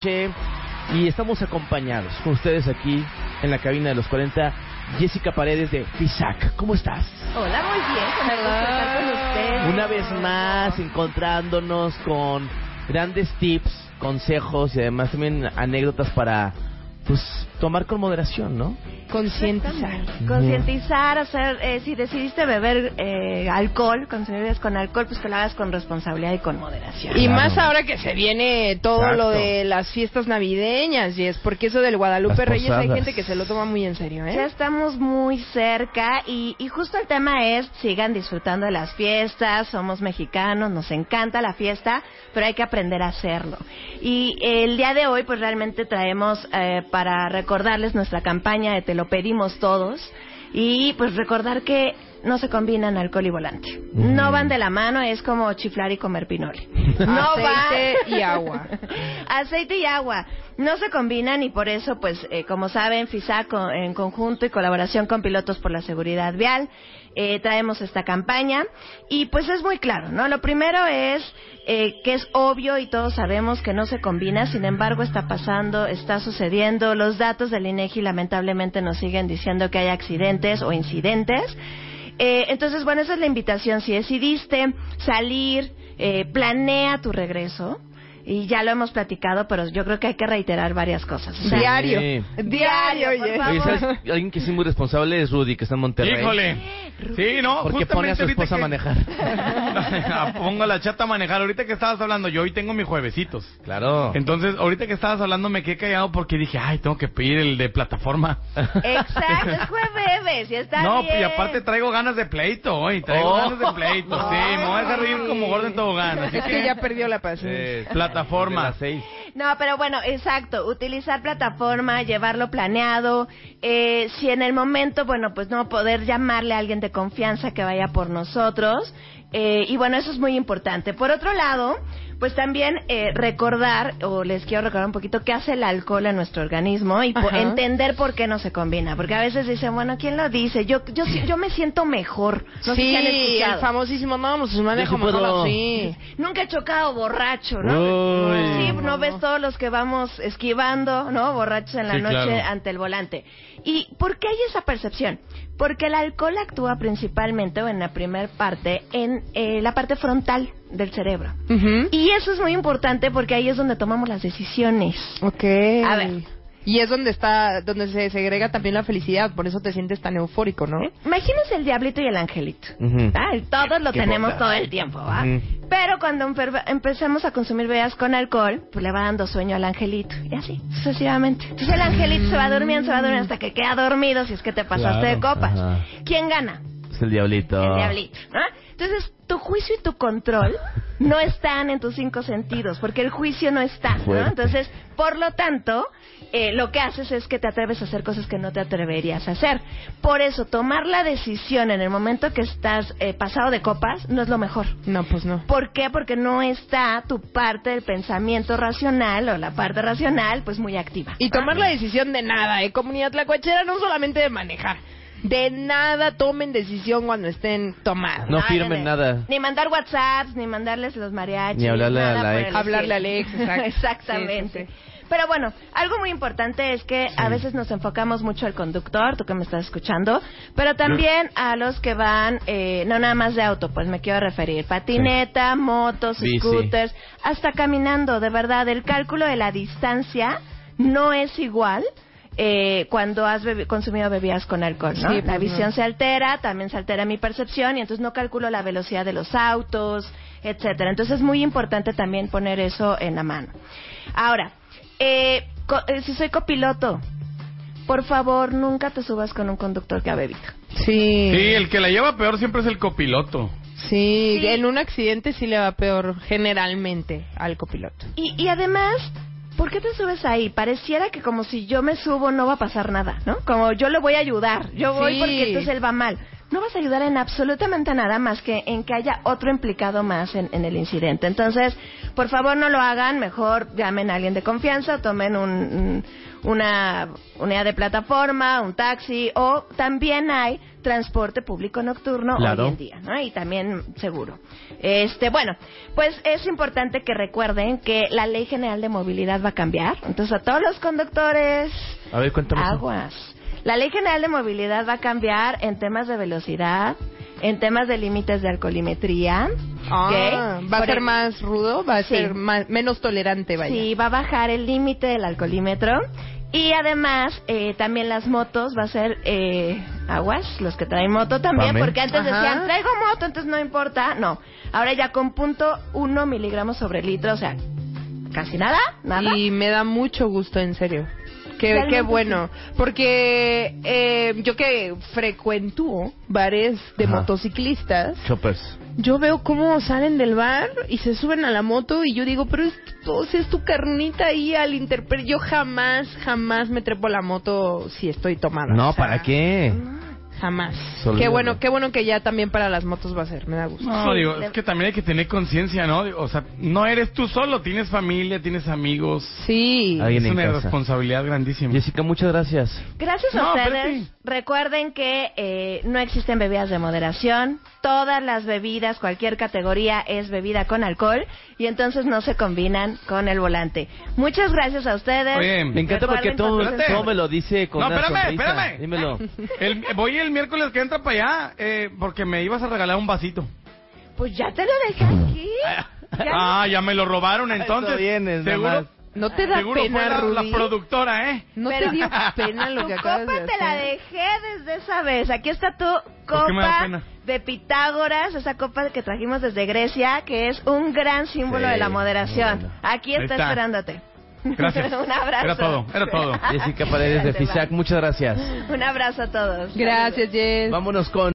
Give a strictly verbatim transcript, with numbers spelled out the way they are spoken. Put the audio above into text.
Y estamos acompañados con ustedes aquí en la cabina de los cuarenta, Jessica Paredes de FISAC. ¿Cómo estás? Hola, muy bien, con el gusto de estar con ustedes. Una vez más encontrándonos con grandes tips, consejos y además también anécdotas para pues tomar con moderación, ¿no? Concientizar. Concientizar, hacer, eh, si decidiste beber eh, alcohol, consumir con alcohol, pues que lo hagas con responsabilidad y con moderación. Y Claro. más ahora que se viene todo Exacto. lo de las fiestas navideñas, y es porque eso del Guadalupe Las Reyes hay posadas. gente que se lo toma muy en serio, ¿eh? Ya estamos muy cerca y, y justo el tema es, sigan disfrutando de las fiestas, somos mexicanos, nos encanta la fiesta, pero hay que aprender a hacerlo. Y el día de hoy pues realmente traemos eh, para recordarles nuestra campaña de Te lo pedimos todos y pues recordar que no se combinan alcohol y volante. Mm. No van de la mano, es como chiflar y comer pinole. No Aceite va. y agua. Aceite y agua. No se combinan y por eso, pues, eh, como saben, FISAC co- en conjunto y colaboración con Pilotos por la Seguridad Vial, eh, traemos esta campaña y pues es muy claro, ¿no? Lo primero es eh, que es obvio y todos sabemos que no se combina, sin embargo está pasando, está sucediendo. Los datos del INEGI lamentablemente nos siguen diciendo que hay accidentes o incidentes. Eh, entonces, bueno, esa es la invitación. Si decidiste salir, eh, planea tu regreso. Y ya lo hemos platicado, pero yo creo que hay que reiterar varias cosas. O sea, Diario. Sí. Diario, Diario, por oye. favor. Oye, ¿sabes? Alguien que sí es muy responsable es Rudy, que está en Monterrey. Híjole. Sí, no, Porque pone a su justamente esposa a ahorita manejar. que... Pongo a la chata a manejar. Ahorita que estabas hablando, yo hoy tengo mis juevesitos. Claro. Entonces, ahorita que estabas hablando me quedé callado porque dije, ay, tengo que pedir el de plataforma. Exacto, es jueves y está No, bien. y aparte traigo ganas de pleito hoy, traigo Oh. ganas de pleito, sí, me voy a dejar reír como gordo en tobogán, así Es que que ya perdió la paciencia. Eh, plataforma. de las seis. No, pero bueno, exacto, utilizar plataforma, llevarlo planeado, eh, si en el momento, bueno, pues no poder llamarle a alguien de confianza que vaya por nosotros, eh, y bueno, eso es muy importante. Por otro lado, pues también eh, recordar, o les quiero recordar un poquito, qué hace el alcohol en nuestro organismo y po- Ajá. entender por qué no se combina, porque a veces dicen, bueno, ¿quién lo dice? Yo yo yo me siento mejor. No sé Sí, si han el escuchado. famosísimo, no, pues se maneja Yo sí mejor puedo. así. Nunca he chocado borracho, ¿no? Uy. Sí, no ves todos los que vamos esquivando, ¿no? Borrachos en la Sí, noche claro. ante el volante. ¿Y por qué hay esa percepción? Porque el alcohol actúa principalmente, o en la primer parte, en eh, la parte frontal del cerebro. Ujú. Y eso es muy importante porque ahí es donde tomamos las decisiones. Ok. A ver. Y es donde está, donde se segrega también la felicidad, por eso te sientes tan eufórico, ¿no? Imagínense el diablito y el angelito. Ujú. Ah, todos lo Qué tenemos bondad. todo el tiempo, ¿va? Ujú. Pero cuando empe- empezamos a consumir bebidas con alcohol, pues le va dando sueño al angelito. Y así, sucesivamente. Entonces el angelito se va durmiendo, se va durmiendo hasta que queda dormido si es que te pasaste de Claro. copas. Ajá. ¿Quién gana? Es el diablito. El diablito, ¿no? Entonces, tu juicio y tu control no están en tus cinco sentidos, porque el juicio no está, ¿no? Fuerte. Entonces, por lo tanto, eh, lo que haces es que te atreves a hacer cosas que no te atreverías a hacer. Por eso, tomar la decisión en el momento que estás eh, pasado de copas no es lo mejor. No, pues no. ¿Por qué? Porque no está tu parte del pensamiento racional o la parte racional, pues muy activa. Y tomar la decisión de nada, ¿eh? Comunidad tlacuachera, no solamente de manejar. De nada tomen decisión cuando estén tomados. No Ay, firmen ni- nada. Ni mandar WhatsApps, ni mandarles los mariachis. Ni hablarle a nada la por ex. el Hablarle estilo. al ex, exacto. Exactamente. Sí, sí, Pero bueno, algo muy importante es que a veces nos enfocamos mucho al conductor, tú que me estás escuchando, pero también a los que van, eh, no nada más de auto, pues me quiero referir, patineta, motos, Bici. scooters, hasta caminando, de verdad, el cálculo de la distancia no es igual eh, cuando has bebi- consumido bebidas con alcohol, ¿no? Sí, pues la no. visión se altera, también se altera mi percepción y entonces no calculo la velocidad de los autos, etcétera. Entonces es muy importante también poner eso en la mano. Ahora, eh, co- eh, si soy copiloto, por favor, nunca te subas con un conductor que ha bebido. Sí. Sí, el que la lleva peor siempre es el copiloto. Sí, Sí. en un accidente sí le va peor generalmente al copiloto. Y, y además, ¿por qué te subes ahí? Pareciera que como si yo me subo no va a pasar nada, ¿no? Como yo le voy a ayudar, yo voy Sí. porque entonces él va mal. no vas a ayudar en absolutamente nada más que en que haya otro implicado más en, en el incidente. Entonces, por favor no lo hagan, mejor llamen a alguien de confianza, tomen un, un, una unidad de plataforma, un taxi, o también hay transporte público nocturno claro. hoy en día, ¿no? Y también seguro. Este, bueno, pues es importante que recuerden que la Ley General de Movilidad va a cambiar. Entonces, a todos los conductores, A ver, cuéntame. aguas. La Ley General de Movilidad va a cambiar en temas de velocidad, en temas de límites de alcoholimetría. Ah, ¿okay? ¿Va a Por ser el- más rudo? ¿Va a Sí. ser más, menos tolerante, vaya? Sí, va a bajar el límite del alcoholímetro. Y además, eh, también las motos va a ser eh, aguas, los que traen moto también, Pame. porque antes Ajá. decían, traigo moto, entonces no importa. No, ahora ya con punto uno miligramos sobre litro, o sea, casi nada, nada. Y me da mucho gusto, en serio. Qué, Realmente qué bueno. Porque eh, yo que frecuento bares de Ajá. motociclistas, Choppers. yo veo cómo salen del bar y se suben a la moto y yo digo, pero esto es tu carnita ahí al interper. Yo jamás, jamás me trepo a la moto si estoy tomada. No, O sea, ¿para qué? Jamás. Solo Qué yo bueno, no. qué bueno que ya también para las motos va a ser, me da gusto. No, Sí, digo, de- es que también hay que tener conciencia, ¿no? O sea, no eres tú solo, tienes familia, tienes amigos. Sí. Alguien Es en una casa. responsabilidad grandísima. Jessica, muchas gracias. Gracias a No, ustedes. espérate. Recuerden que eh, no existen bebidas de moderación. Todas las bebidas, cualquier categoría, es bebida con alcohol y entonces no se combinan con el volante. Muchas gracias a ustedes. Oye, Me encanta porque Recuerden todo, entonces- todo me lo dice con No, una espérame, sonrisa. espérame. Dímelo. El- voy el miércoles que entra para allá, eh, porque me ibas a regalar un vasito. Pues ya te lo dejé aquí. Ya Ah, ya me lo robaron entonces. Eso vienes, nada seguro, más. No te da seguro pena, fue la, la Rudy. productora, ¿eh? No Pero- te dio pena lo que Tu acabas copa de te la hacer. dejé desde esa vez. Aquí está tu ¿Por qué me da copa pena? de Pitágoras, esa copa que trajimos desde Grecia, que es un gran símbolo Sí, de la moderación. muy bueno. Aquí Ahí está, está. esperándote. Gracias. Un abrazo. Era todo, era todo. Jessica Paredes de Adelante, FISAC, muchas gracias. Un abrazo a todos. Gracias, Jess. Vámonos con...